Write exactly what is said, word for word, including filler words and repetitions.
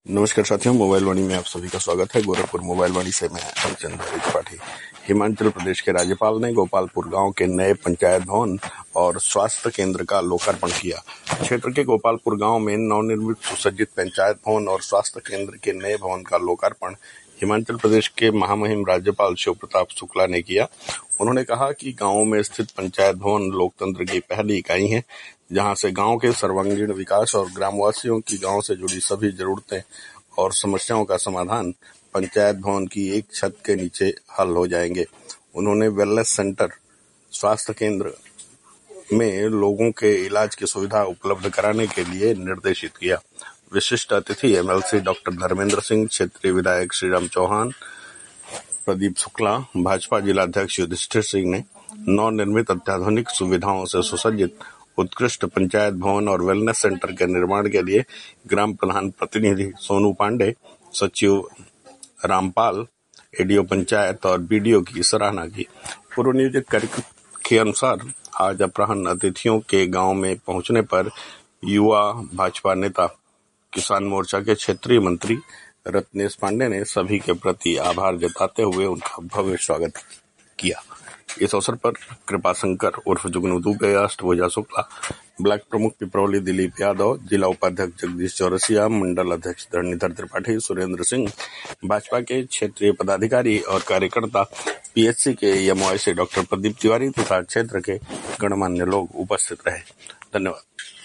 नमस्कार साथियों, मोबाइल वाणी में आप सभी का स्वागत है। गोरखपुर मोबाइल वाणी से मैं रामचंद्र त्रिपाठी। हिमाचल प्रदेश के राज्यपाल ने गोपालपुर गांव के नए पंचायत भवन और स्वास्थ्य केंद्र का लोकार्पण किया। क्षेत्र के गोपालपुर गांव में नवनिर्मित सुसज्जित पंचायत भवन और स्वास्थ्य केंद्र के नए भवन का लोकार्पण हिमाचल प्रदेश के महामहिम राज्यपाल शिव प्रताप शुक्ला ने किया। उन्होंने कहा कि गांव में स्थित पंचायत भवन लोकतंत्र की पहली इकाई है, जहां से गांव के सर्वांगीण विकास और ग्रामवासियों की गांव से जुड़ी सभी जरूरतें और समस्याओं का समाधान पंचायत भवन की एक छत के नीचे हल हो जाएंगे। उन्होंने वेलनेस सेंटर, स्वास्थ्य केंद्र में लोगों के इलाज की सुविधा उपलब्ध कराने के लिए निर्देशित किया। विशिष्ट अतिथि एमएलसी डॉक्टर धर्मेंद्र सिंह, क्षेत्रीय विधायक श्रीराम चौहान, प्रदीप शुक्ला, भाजपा जिला अध्यक्ष युधिष्ठिर सिंह ने नवनिर्मित अत्याधुनिक सुविधाओं से सुसज्जित उत्कृष्ट पंचायत भवन और वेलनेस सेंटर के निर्माण के लिए ग्राम प्रधान प्रतिनिधि सोनू पांडे, सचिव रामपाल, एडीओ पंचायत और बीडीओ की सराहना की। पूर्व नियोजित कार्यक्रम के अनुसार आज अपराह्न अतिथियों के गांव में पहुंचने पर युवा भाजपा नेता, किसान मोर्चा के क्षेत्रीय मंत्री रत्नेश पांडे ने सभी के प्रति आभार जताते हुए उनका भव्य स्वागत किया। इस अवसर पर कृपाशंकर उर्फ जुगनू दुबे, अष्टभुजा शुक्ला, ब्लॉक प्रमुख पिपरौली दिलीप यादव, जिला उपाध्यक्ष जगदीश चौरसिया, मंडल अध्यक्ष धरणीधर त्रिपाठी, सुरेंद्र सिंह, भाजपा के क्षेत्रीय पदाधिकारी और कार्यकर्ता, पीएचसी के एमओआईसी डॉक्टर प्रदीप तिवारी तथा क्षेत्र के गणमान्य लोग उपस्थित रहे। धन्यवाद।